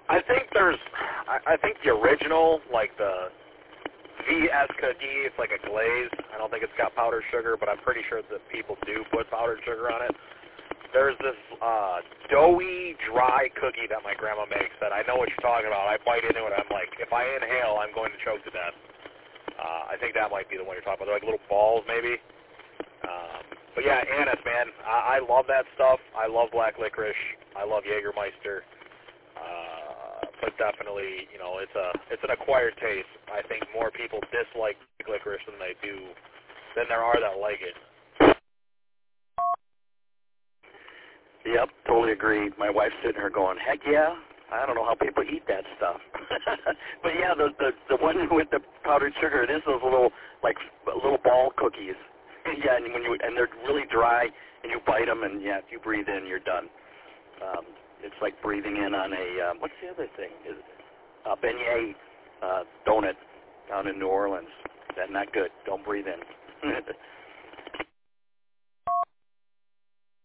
I think I think the original, like the VS cookie, it's like a glaze. I don't think it's got powdered sugar, but I'm pretty sure that people do put powdered sugar on it. There's this doughy, dry cookie that my grandma makes that I know what you're talking about. I bite into it, I'm like, if I inhale, I'm going to choke to death. I think that might be the one you're talking about. They're like little balls, maybe. But yeah, anise, man. I love that stuff. I love black licorice. I love Jägermeister. But definitely, you know, it's an acquired taste. I think more people dislike licorice than there are that like it. Yep, totally agree. My wife's sitting here going, heck yeah. I don't know how people eat that stuff. But yeah, the one with the powdered sugar, it is those little ball cookies. Yeah, and they're really dry, and you bite them, and yeah, if you breathe in, you're done. It's like breathing in on a what's the other thing? Beignet donut down in New Orleans. That's not good. Don't breathe in.